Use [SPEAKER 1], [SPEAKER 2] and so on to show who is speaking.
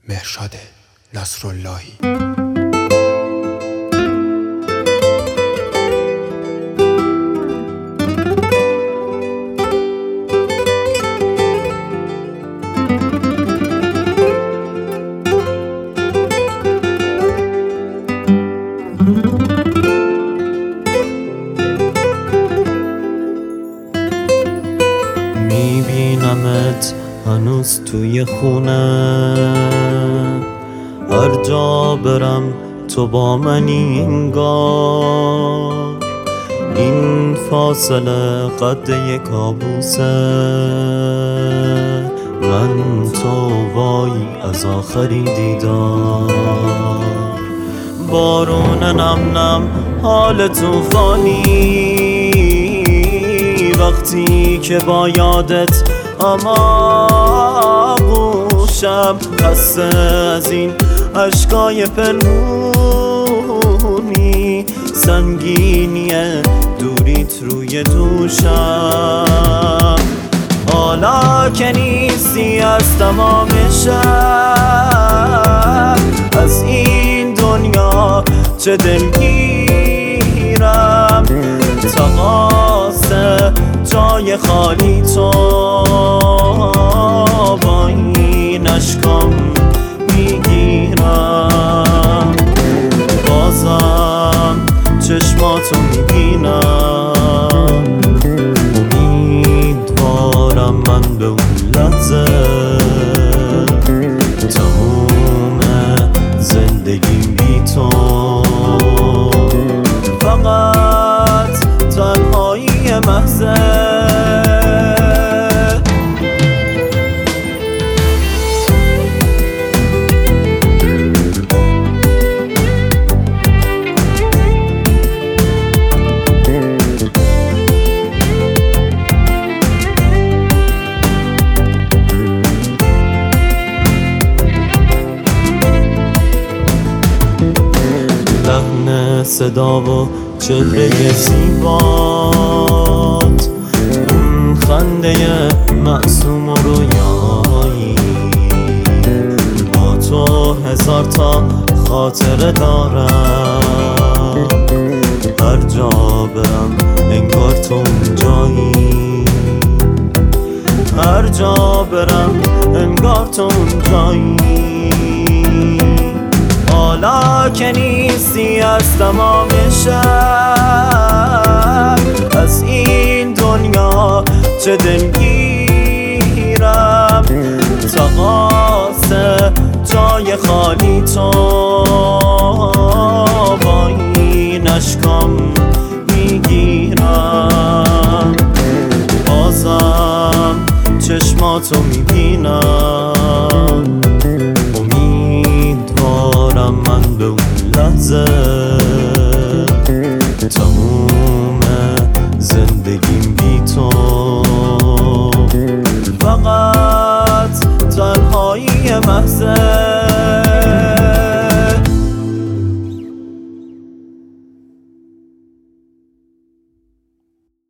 [SPEAKER 1] مهرشاد نصراللهی.
[SPEAKER 2] میبینمت هنوز توی خونه، هر جا برم تو با منی انگار. این فاصله قد یک کابوسه، من تو وای از آخرین دیدار. بارون نم نم حال توفانی، وقتی که با یادت اما گوشم خسته از این عشقای پنهونی، سنگینی دوریت روی دوشم. حالا که نیستی از تمام شب، از این دنیا چه دلگیرم. تقاصه جای خالی تو با این عشقام میگیرم. بازم چشماتو میبینم، امیدوارم من به اون لحظه تموم زندگیم بی تو. فقط تنهایی محضه، لحن صدا و چهره زیبات، خنده معصوم و رویایی. با تو هزار تا خاطره دارم، هر جا برم انگار تو اونجایی. هر جا برم انگار تو اونجایی. حالا که نیستی از تمام شب، از این دنیا چه دلگیرم. تقاصه جای خالی تو با این عشقام میگیرم. بازم چشماتو میبینم، امیدوارم من به اون لحظه تموم زندگیم بی تو. فقط تنهایی محضه.